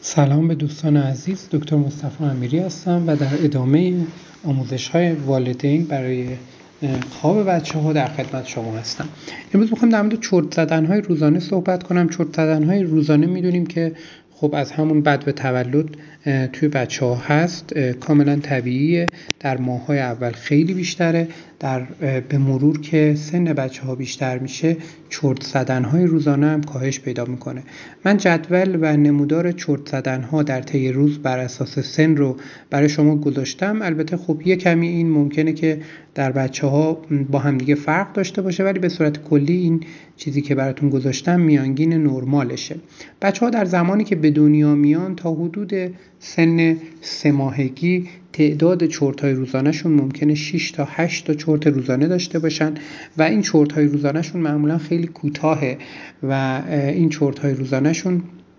سلام به دوستان عزیز. دکتر مصطفی امیری هستم و در ادامه آموزش‌های والدین برای خواب بچه‌ها در خدمت شما هستم. امروز می‌خوام در مورد چرت زدن‌های روزانه صحبت کنم. چرت زدن‌های روزانه می‌دونیم که خب از همون بعد به تولد توی بچه‌ها هست، کاملا طبیعیه. در ماه‌های اول خیلی بیشتره، به مرور که سن بچه‌ها بیشتر میشه چرت زدن‌های روزانه هم کاهش پیدا میکنه. من جدول و نمودار چرت زدن‌ها در طی روز بر اساس سن رو برای شما گذاشتم. البته خب یه کمی این ممکنه که در بچه‌ها با هم دیگه فرق داشته باشه، ولی به صورت کلی این چیزی که براتون گذاشتم میانگین نرمالشه. بچه‌ها در زمانی که به دنیا میان تا حدود سن 3 ماهگی تعداد چرت‌های روزانه‌شون ممکنه 6 تا 8 تا چرت روزانه داشته باشن و این چرت‌های روزانه‌شون معمولا خیلی کوتاهه و این چرت‌های روزانه‌شون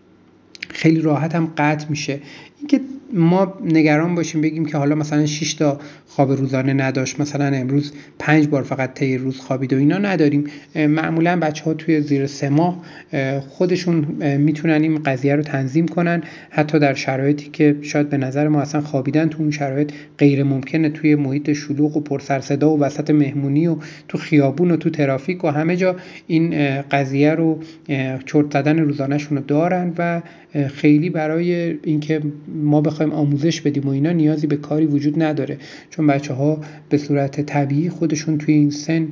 خیلی راحت هم قطع میشه. اینکه ما نگران باشیم بگیم که حالا مثلا 6 تا خواب روزانه نداشت، مثلا امروز 5 بار فقط طی روز خوابید و اینا نداریم. معمولا بچه‌ها توی زیر 3 ماه خودشون میتونن این قضیه رو تنظیم کنن، حتی در شرایطی که شاید به نظر ما اصلا خوابیدن تو اون شرایط غیر ممکنه، توی محیط شلوغ و پر سر صدا و وسط مهمونی و تو خیابون و تو ترافیک و همه جا این قضیه رو چرت زدن روزانه‌شون رو دارن و خیلی برای اینکه ما بخوایم آموزش بدیم و اینا نیازی به کاری وجود نداره، چون بچه‌ها به صورت طبیعی خودشون توی این سن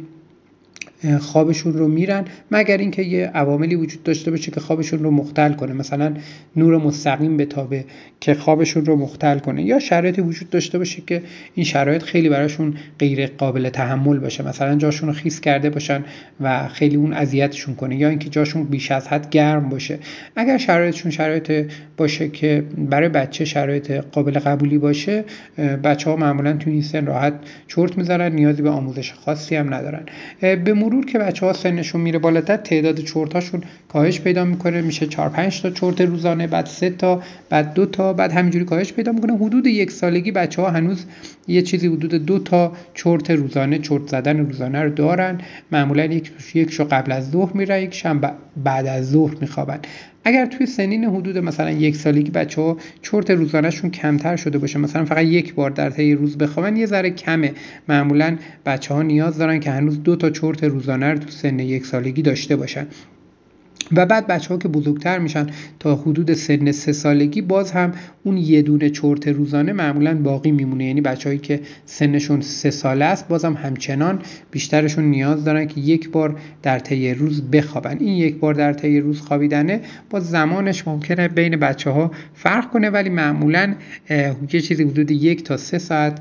خوابشون رو میرن، مگر اینکه یه عواملی وجود داشته باشه که خوابشون رو مختل کنه، مثلا نور مستقیم بتابه که خوابشون رو مختل کنه، یا شرایطی وجود داشته باشه که این شرایط خیلی براشون غیر قابل تحمل باشه، مثلا جاشون رو خیس کرده باشن و خیلی اون اذیتشون کنه، یا اینکه جاشون بیش از حد گرم باشه. اگر شرایطشون شرایط باشه که برای بچه شرایط قابل قبولی باشه، بچه‌ها معمولا تو این سن راحت چرت می‌زنن، نیازی به آموزش خاصی هم ندارن. به مرور که بچه‌ها سنشون میره بالاتر تعداد چرت‌هاشون کاهش پیدا میکنه، میشه 4-5 تا چرت روزانه، بعد 3 تا، بعد 2 تا، بعد همینجوری کاهش پیدا میکنه. حدود 1 سالگی بچه‌ها هنوز یه چیزی حدود 2 تا چرت روزانه، چرت زدن روزانه رو دارن. معمولا یکشو قبل از ظهر میرن، یکش هم بعد از ظهر میخوابن. اگر توی سنین حدود مثلا 1 سالگی بچه‌ها چرت روزانه‌شون کمتر شده باشه، مثلا فقط 1 بار در طی روز بخوابن، یه ذره کمه. معمولا بچه‌ها نیاز دارن که هنوز 2 تا چرت روزانه رو تو سن 1 سالگی داشته باشن. و بعد بچه‌ها که بزرگتر میشن تا حدود سن 3 سالگی باز هم اون یه دونه چرت روزانه معمولا باقی میمونه، یعنی بچه‌هایی که سنشون 3 ساله است بازم همچنان بیشترشون نیاز دارن که 1 بار در طی روز بخوابن. این 1 بار در طی روز خوابیدنه با زمانش ممکنه بین بچه‌ها فرق کنه، ولی معمولا یه چیزی حدود 1 تا 3 ساعت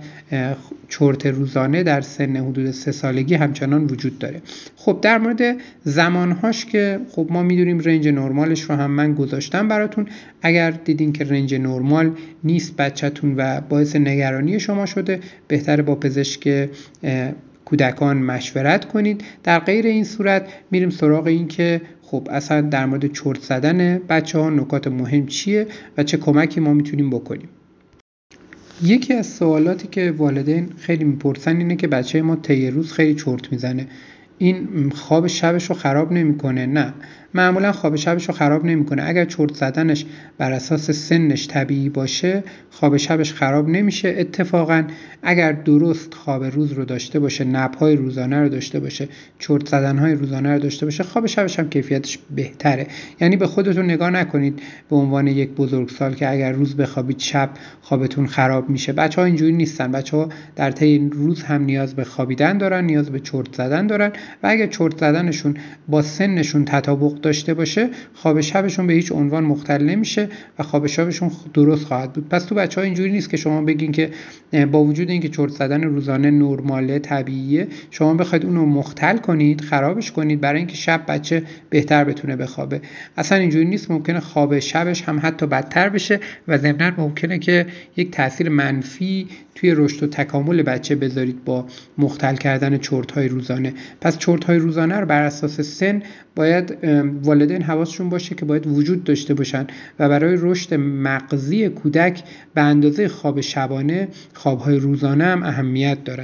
چرت روزانه در سن حدود 3 سالگی همچنان وجود داره. خب در مورد زمانهاش که خب ما میدونیم رنج نرمالش رو هم من گذاشتم براتون. اگر دیدین که رنج نرمال نیست بچه‌تون و باعث نگرانی شما شده، بهتره با پزشک کودکان مشورت کنید. در غیر این صورت میریم سراغ این که خب اصلا در مورد چرت زدن بچه‌ها نکات مهم چیه و چه کمکی ما میتونیم بکنیم. یکی از سوالاتی که والدین خیلی میپرسن اینه که بچه ما طی روز خیلی چرت میزنه، این خواب شبش رو خراب نمیکنه؟ نه، معمولا خواب شبش رو خراب نمیکنه. اگر چرت زدنش بر اساس سنش طبیعی باشه، خواب شبش خراب نمیشه. اتفاقا اگر درست خواب روز رو داشته باشه، نپ‌های روزانه رو داشته باشه، چرت زدن‌های روزانه رو داشته باشه، خواب شبش هم کیفیتش بهتره. یعنی به خودتون نگاه نکنید به عنوان یک بزرگسال که اگر روز بخوابید شب خوابتون خراب میشه. بچه‌ها اینجوری نیستن. بچه‌ها در طی روز هم نیاز به خوابیدن دارن، نیاز به چرت زدن دارن و اگه چرت زدنشون با سنشون تطابق داشته باشه، خواب شبشون به هیچ عنوان مختل نمیشه و خواب شبشون درست خواهد بود. پس تو بچه‌ها اینجوری نیست که شما بگین که با وجود اینکه چرت زدن روزانه نرماله، طبیعیه، شما بخواید اون رو مختل کنید، خرابش کنید برای اینکه شب بچه بهتر بتونه بخوابه. اصلا اینجوری نیست. ممکنه خواب شبش هم حتی بدتر بشه و ضمناً ممکنه که یک تاثیر منفی توی رشد و تکامل بچه بذارید با مختل کردن چرت‌های روزانه. پس چرت‌های روزانه رو بر اساس سن باید والدین حواسشون باشه که باید وجود داشته باشن و برای رشد مغزی کودک به اندازه خواب شبانه خواب‌های روزانه هم اهمیت دارن.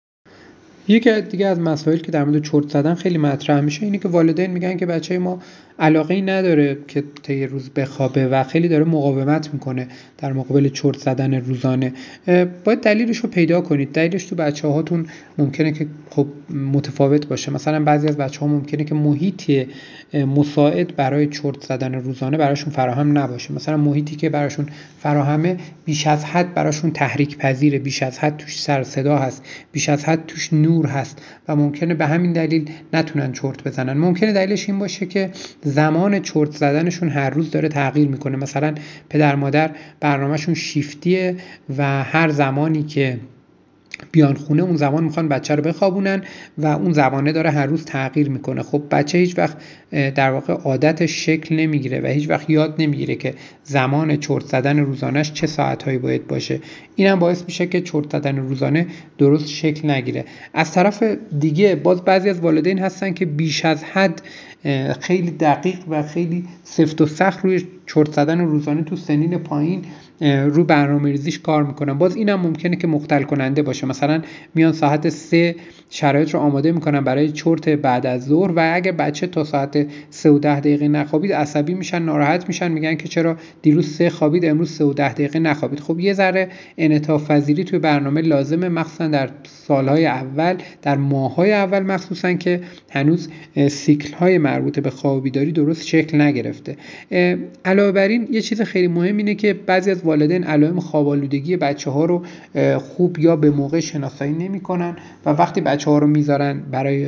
یکی دیگه از مسائل که در مورد چرت زدن خیلی مطرح میشه اینه که والدین میگن که بچه ما علاقه‌ای نداره که طی روز بخوابه و خیلی داره مقاومت میکنه در مقابل چرت زدن روزانه، باید دلیلش رو پیدا کنید. دلیلش تو بچه‌هاتون ممکنه که خب متفاوت باشه. مثلا بعضی از بچه‌ها ممکنه که محیطی مساعد برای چرت زدن روزانه براشون فراهم نباشه. مثلا محیطی که براشون فراهمه بیش از حد براشون تحریک پذیره، بیش از حد توش سر صدا هست، بیش از حد توش نور هست و ممکنه به همین دلیل نتونن چرت بزنن. ممکنه دلیلش این باشه که زمان چرت زدنشون هر روز داره تغییر میکنه. مثلا پدر مادر برنامه‌شون شیفتیه و هر زمانی که بیان خونه اون زمان میخوان بچه رو بخوابونن و اون زمانه داره هر روز تغییر میکنه. خب بچه هیچ وقت در واقع عادتش شکل نمیگیره و هیچ وقت یاد نمیگیره که زمان چرت زدن روزانهش چه ساعتهایی باید باشه. اینم باعث میشه که چرت زدن روزانه درست شکل نگیره. از طرف دیگه باز بعضی از والدین هستن که بیش از حد خیلی دقیق و خیلی سفت و سخت روی چرت زدن روزانه تو سنین پایین رو برنامه‌ریزیش کار میکنن. باز اینم ممکنه که مختل کننده باشه. مثلا میان ساعت 3 شرایط رو آماده میکنن برای چرت بعد از ظهر و اگر بچه تا ساعت 3 و 10 دقیقه نخوابید عصبی میشن، ناراحت میشن، میگن که چرا دیروز 3 خوابید امروز 3 و 10 دقیقه نخوابید. خب یه ذره انعطاف پذیری توی برنامه لازمه، مخصوصا در سالهای اول، در ماههای اول مخصوصا که هنوز سیکل‌های مربوط به خواب و بیداری درست شکل نگرفته. علاوه بر این یه چیز خیلی مهم اینه که بعضی از والدین علائم خواب آلودگی بچه‌ها رو خوب یا به موقع شناسایی نمی‌کنن و وقتی بچه‌ها رو میذارن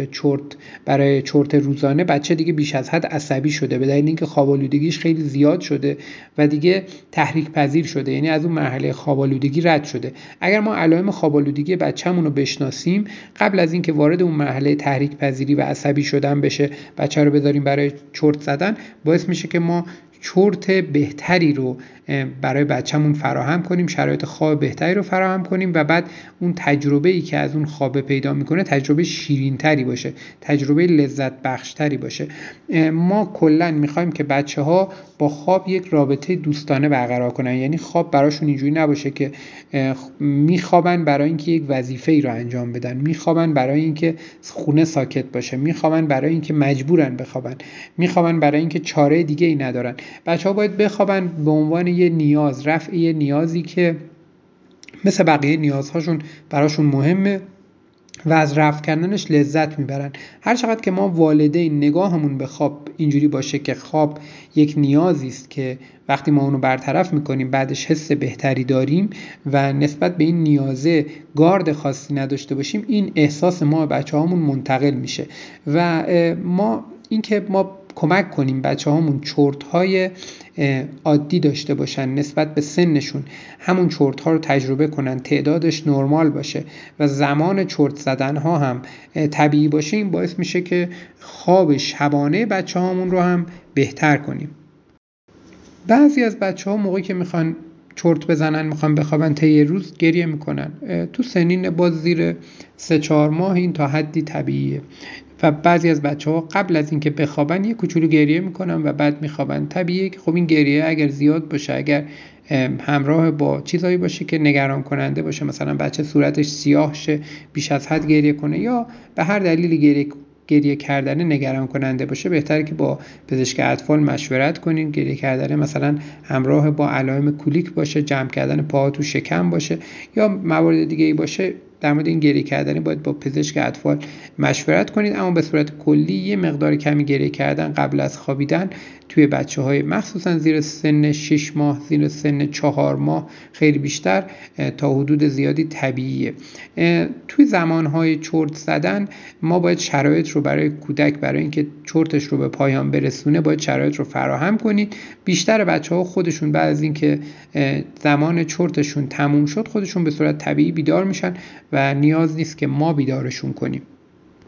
برای چرت روزانه، بچه دیگه بیش از حد عصبی شده به دلیل اینکه خواب آلودگیش خیلی زیاد شده و دیگه تحریک پذیر شده، یعنی از اون مرحله خواب آلودگی رد شده. اگر ما علائم خواب آلودگی بچه‌مون رو بشناسیم قبل از اینکه وارد اون مرحله تحریک پذیری و عصبی شدن بشه بچه رو بذاریم برای چرت زدن، باعث میشه که ما چرت بهتری رو برای بچه‌مون فراهم کنیم، شرایط خواب بهتری رو فراهم کنیم و بعد اون تجربه‌ای که از اون خواب پیدا میکنه تجربه شیرین‌تری باشه، تجربه لذت بخشتری باشه. ما کلاً میخوایم که بچه‌ها با خواب یک رابطه دوستانه برقرار کنن، یعنی خواب براشون اینجوری نباشه که میخوابن برای اینکه یک وظیفه‌ای رو انجام بدن، میخوابن برای اینکه خونه ساکت باشه، میخوابن برای اینکه مجبورن بخوابن، میخوابن برای اینکه چاره دیگه‌ای ندارن. بچه‌ها باید بخوابن به عنوان یه نیاز، رفع یه نیازی که مثل بقیه نیازهاشون براشون مهمه و از رفع کردنش لذت میبرن. هر چقدر که ما والدین نگاهمون به خواب اینجوری باشه که خواب یک نیازی است که وقتی ما اونو برطرف میکنیم بعدش حس بهتری داریم و نسبت به این نیازه گارد خاصی نداشته باشیم، این احساس ما به بچه‌هامون منتقل میشه و ما کمک کنیم بچه‌هامون چرت‌های عادی داشته باشن نسبت به سنشون، همون چرت‌ها رو تجربه کنن، تعدادش نرمال باشه و زمان چرت زدن ها هم طبیعی باشه. این باعث میشه که خواب شبانه بچه‌هامون رو هم بهتر کنیم. بعضی از بچه‌ها موقعی که میخوان چرت بزنن، میخوان بخوابن، طی روز گریه میکنن. تو سنین باز زیر 3-4 ماه این تا حدی طبیعیه و بعضی از بچه‌ها قبل از اینکه بخوابن یه کوچولو گریه میکنن و بعد میخوابن. طبیعیه که خب این گریه اگر زیاد باشه، اگر همراه با چیزایی باشه که نگران کننده باشه، مثلا بچه صورتش سیاه شه، بیش از حد گریه کنه یا به هر دلیلی گریه کردن نگران کننده باشه، بهتره که با پزشک اطفال مشورت کنین. گریه کردن مثلا همراه با علائم کولیک باشه، جمع کردن پاها تو شکم باشه یا موارد دیگه ای باشه، در مورد این گریه کردن باید با پزشک اطفال مشورت کنید. اما به صورت کلی یه مقدار کمی گریه کردن قبل از خوابیدن توی بچه‌های مخصوصا زیر سن 6 ماه، زیر سن 4 ماه خیلی بیشتر تا حدود زیادی طبیعیه. توی زمانهای چرت زدن ما باید شرایط رو برای کودک، برای اینکه چرتش رو به پایان برسونه، باید شرایط رو فراهم کنید. بیشتر بچه‌ها خودشون بعد از اینکه زمان چرتشون تموم شد خودشون به صورت طبیعی بیدار میشن و نیاز نیست که ما بیدارشون کنیم.